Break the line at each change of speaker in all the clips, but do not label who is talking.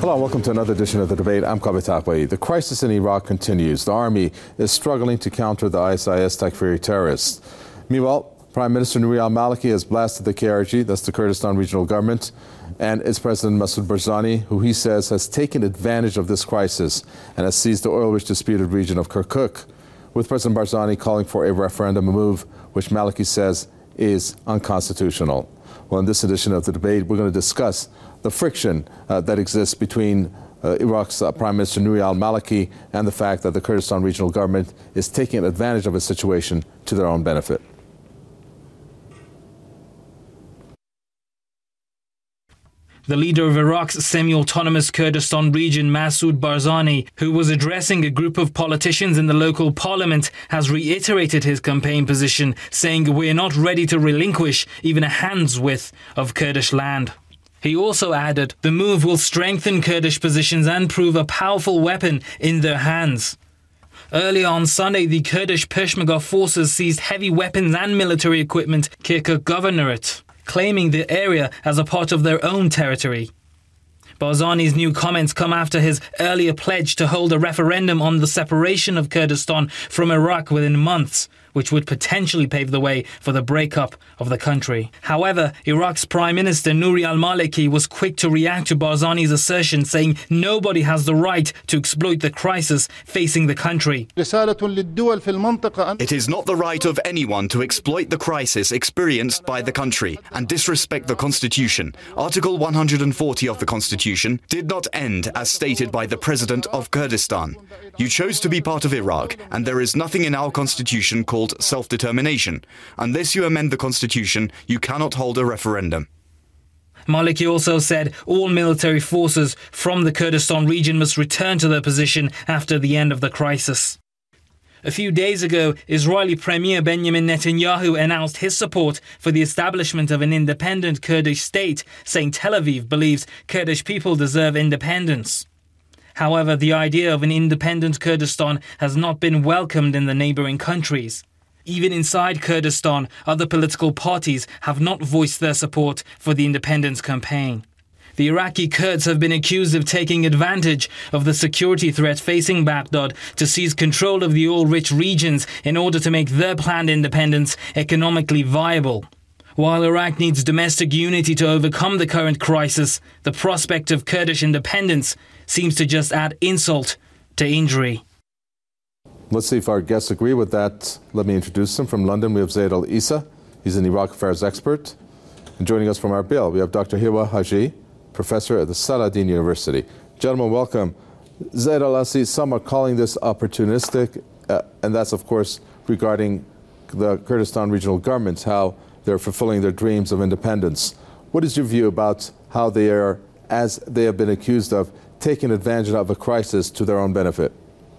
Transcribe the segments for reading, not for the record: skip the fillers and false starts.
Hello, and welcome to another edition of The Debate. I'm Kaveh Takwi. The crisis in Iraq continues. The army is struggling to counter the ISIS Takfiri terrorists. Meanwhile, Prime Minister Nouri al-Maliki has blasted the KRG, that's the Kurdistan Regional Government, and its President Masoud Barzani, who he says has taken advantage of this crisis and has seized the oil-rich disputed region of Kirkuk, with President Barzani calling for a referendum, a move which Maliki says is unconstitutional. Well, in this edition of The Debate, we're going to discuss the friction that exists between Iraq's Prime Minister Nouri al-Maliki and the fact that the Kurdistan Regional Government is taking advantage of a situation to their own benefit.
The leader of Iraq's semi-autonomous Kurdistan region, Masoud Barzani, who was addressing a group of politicians in the local parliament, has reiterated his campaign position, saying we're not ready to relinquish even a hand's width of Kurdish land. He also added the move will strengthen Kurdish positions and prove a powerful weapon in their hands. Earlier on Sunday, the Kurdish Peshmerga forces seized heavy weapons and military equipment Kirkuk Governorate, claiming the area as a part of their own territory. Barzani's new comments come after his earlier pledge to hold a referendum on the separation of Kurdistan from Iraq within months, which would potentially pave the way for the breakup of the country. However, Iraq's Prime Minister Nouri al-Maliki was quick to react to Barzani's assertion, saying nobody has the right to exploit the crisis facing the country.
It is not the right of anyone to exploit the crisis experienced by the country and disrespect the Constitution. Article 140 of the Constitution did not end as stated by the President of Kurdistan. You chose to be part of Iraq, and there is nothing in our Constitution called self-determination. Unless you amend the Constitution, you cannot hold a referendum.
Maliki also said all military forces from the Kurdistan region must return to their position after the end of the crisis. A few days ago, Israeli Premier Benjamin Netanyahu announced his support for the establishment of an independent Kurdish state, saying Tel Aviv believes Kurdish people deserve independence. However, the idea of an independent Kurdistan has not been welcomed in the neighbouring countries. Even inside Kurdistan, other political parties have not voiced their support for the independence campaign. The Iraqi Kurds have been accused of taking advantage of the security threat facing Baghdad to seize control of the oil-rich regions in order to make their planned independence economically viable. While Iraq needs domestic unity to overcome the current crisis, the prospect of Kurdish independence seems to just add insult to injury.
Let's see if our guests agree with that. Let me introduce them. From London, we have Zaid al-Issa. He's an Iraq affairs expert. And joining us from Erbil, we have Dr. Hiwa Haji, professor at the Saladin University. Gentlemen, welcome. Zaid al-Issa, some are calling this opportunistic, and that's, of course, regarding the Kurdistan regional governments, how they're fulfilling their dreams of independence. What is your view about how they are, as they have been accused of, taking advantage of a crisis to their own benefit?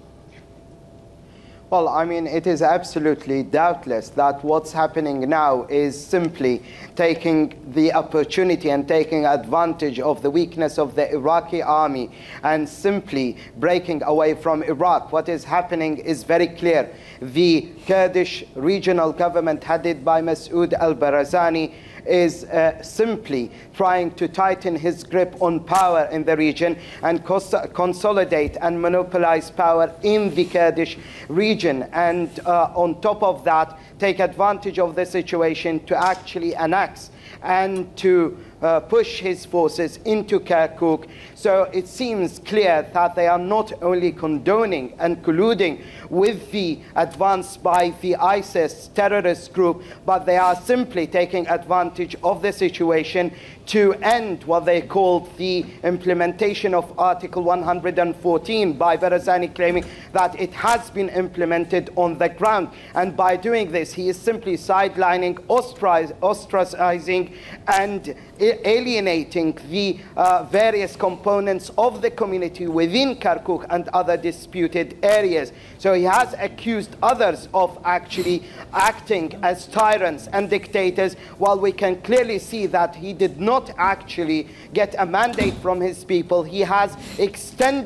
Well, I mean, it is absolutely doubtless that what's happening now is simply taking the opportunity and taking advantage of the weakness of the Iraqi army and simply breaking away from Iraq. What is happening is very clear. The Kurdish regional government headed by Masoud al-Barzani is simply trying to tighten his grip on power in the region and consolidate and monopolize power in the Kurdish region. And on top of that, take advantage of the situation to actually annex and to push his forces into Kirkuk. So it seems clear that they are not only condoning and colluding with the advance by the ISIS terrorist group, but they are simply taking advantage of the situation to end what they called the implementation of Article 114 by Barzani, claiming that it has been implemented on the ground. And by doing this, he is simply sidelining, ostracizing, and alienating the various components of the community within Kirkuk and other disputed areas. So he has accused others of actually acting as tyrants and dictators, while we can clearly see that he did not actually get a mandate from his people. He has extended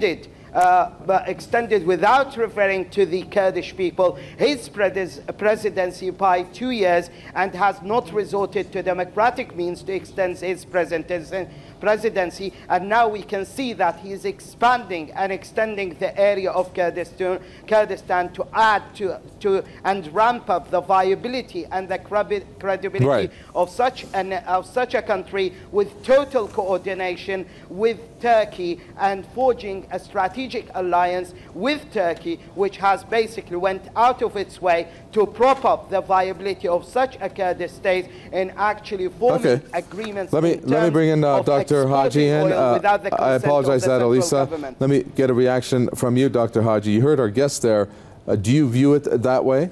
but extended without referring to the Kurdish people his presidency by 2 years, and has not resorted to democratic means to extend his presidency. And now we can see that he is expanding and extending the area of Kurdistan to add to and ramp up the viability and the credibility of such a country, with total coordination with Turkey and forging a strategic alliance with Turkey, which has basically went out of its way to prop up the viability of such a Kurdish state in actually forming agreements.
Let me bring in Dr. Haji in. I apologize, Adalisa. Let me get a reaction from you, Dr. Haji. You heard our guest there. Do you view it that way?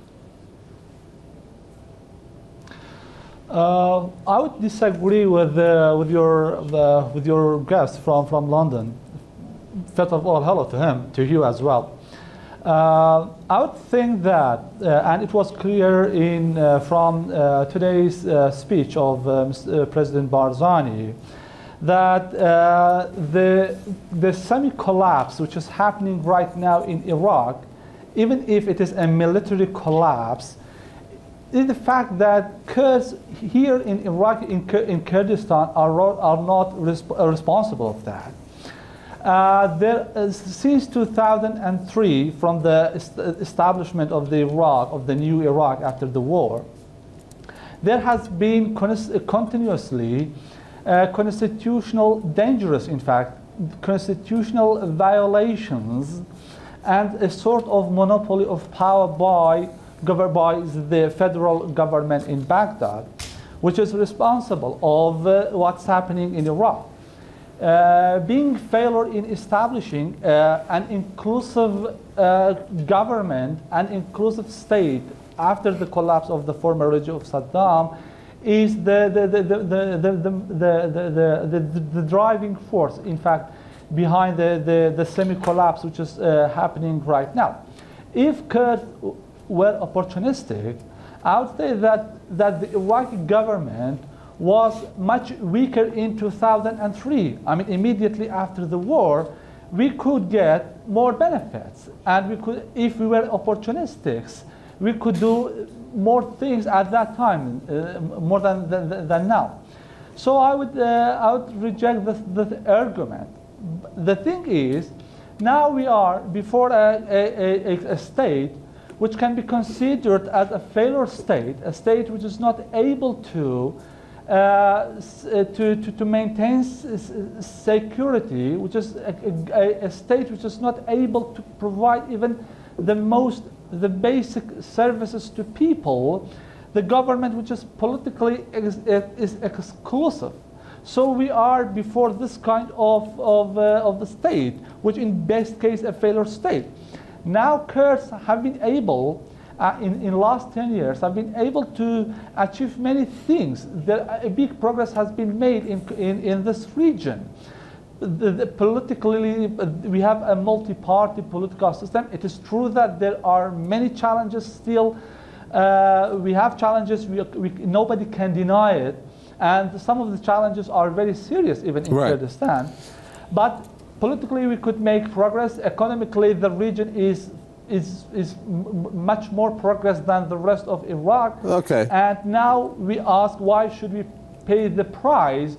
I would disagree with your guest from London. First of all, hello to him, to you as well. I would think that, and it was clear from today's speech of President Barzani, that the semi-collapse which is happening right now in Iraq, even if it is a military collapse, is the fact that Kurds here in Iraq, in Kurdistan, are not responsible of that. Since 2003, from the establishment of the new Iraq after the war, there has been continuously constitutional violations and a sort of monopoly of power governed by the federal government in Baghdad, which is responsible of what's happening in Iraq. Being failure in establishing an inclusive government, an inclusive state after the collapse of the former regime of Saddam is the driving force, in fact, behind the semi-collapse which is happening right now. If Kurds were opportunistic, I would say that the Iraqi government was much weaker in 2003. I mean, immediately after the war, we could get more benefits, and we could, if we were opportunists, we could do more things at that time, more than now. So I would reject the argument. The thing is, now we are before a state which can be considered as a failure state, a state which is not able to maintain security, which is a state which is not able to provide even the basic services to people, the government which is politically is exclusive. So we are before this kind of the state, which in best case a failure state. Now Kurds have been able, in last 10 years, have been able to achieve many things. A big progress has been made in this region. Politically, we have a multi-party political system. It is true that there are many challenges still. We have challenges, nobody can deny it. And some of the challenges are very serious, even in Kurdistan. But politically, we could make progress. Economically, the region is much more progress than the rest of Iraq. Okay. And now we ask, why should we pay the price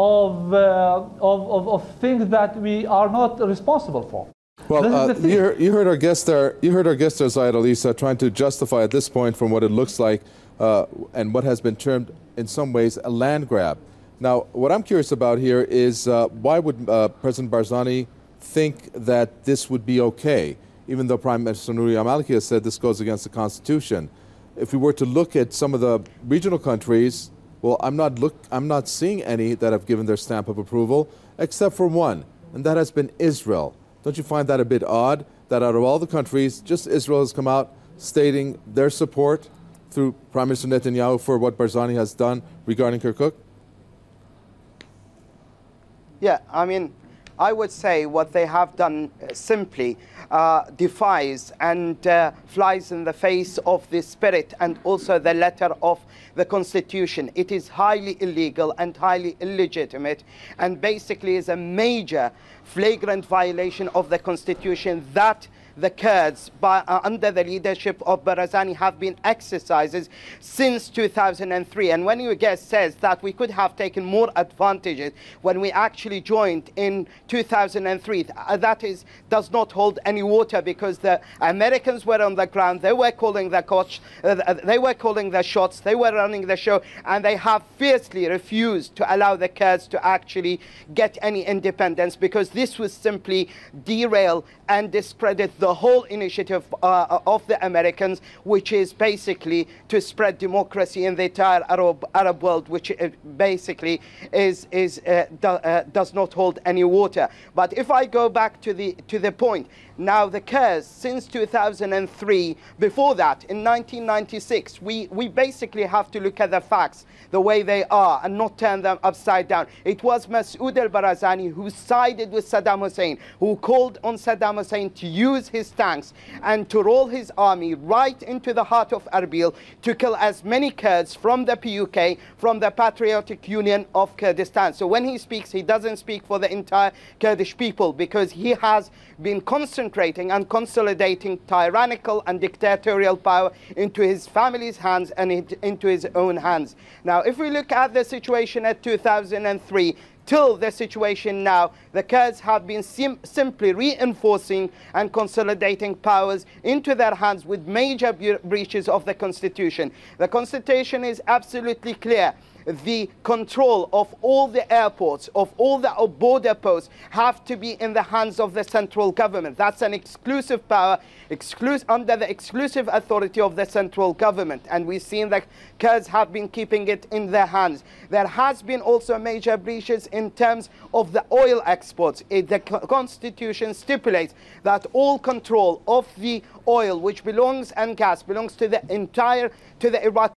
of things that we are not responsible for? Well,
you heard our guest there. You heard our guest there, Zaid Alisa, trying to justify at this point from what it looks like and what has been termed in some ways a land grab. Now, what I'm curious about here is why would President Barzani think that this would be okay, even though Prime Minister Nouri al-Maliki has said this goes against the Constitution? If we were to look at some of the regional countries, well, I'm not seeing any that have given their stamp of approval, except for one, and that has been Israel. Don't you find that a bit odd that out of all the countries, just Israel has come out stating their support through Prime Minister Netanyahu for what Barzani has done regarding Kirkuk?
Yeah, I mean, I would say what they have done simply defies and flies in the face of the spirit and also the letter of the Constitution. It is highly illegal and highly illegitimate, and basically is a major flagrant violation of the Constitution that the Kurds, under the leadership of Barzani, have been exercises since 2003. And when your guest says that we could have taken more advantages when we actually joined in 2003, that does not hold any water, because the Americans were on the ground, they were calling the coach, they were calling the shots, they were running the show, and they have fiercely refused to allow the Kurds to actually get any independence, because this would simply derail and discredit the whole initiative of the Americans, which is basically to spread democracy in the entire Arab world, which basically does not hold any water. But if I go back to the point, now the Kurds since 2003, before that in 1996, we basically have to look at the facts the way they are and not turn them upside down. It was Masoud al-Barzani who sided with Saddam Hussein, who called on Saddam Hussein to use his tanks and to roll his army right into the heart of Erbil to kill as many Kurds from the PUK, from the Patriotic Union of Kurdistan. So when he speaks, he doesn't speak for the entire Kurdish people, because he has been concentrating and consolidating tyrannical and dictatorial power into his family's hands and into his own hands. Now, if we look at the situation at 2003, till the situation now, the Kurds have been simply reinforcing and consolidating powers into their hands with major breaches of the Constitution. The Constitution is absolutely clear. The control of all the airports, of all the border posts, have to be in the hands of the central government. That's an exclusive power, under the exclusive authority of the central government. And we've seen that Kurds have been keeping it in their hands. There has been also major breaches in terms of the oil exports. The Constitution stipulates that all control of the oil, which belongs, and gas, belongs to the Iraqi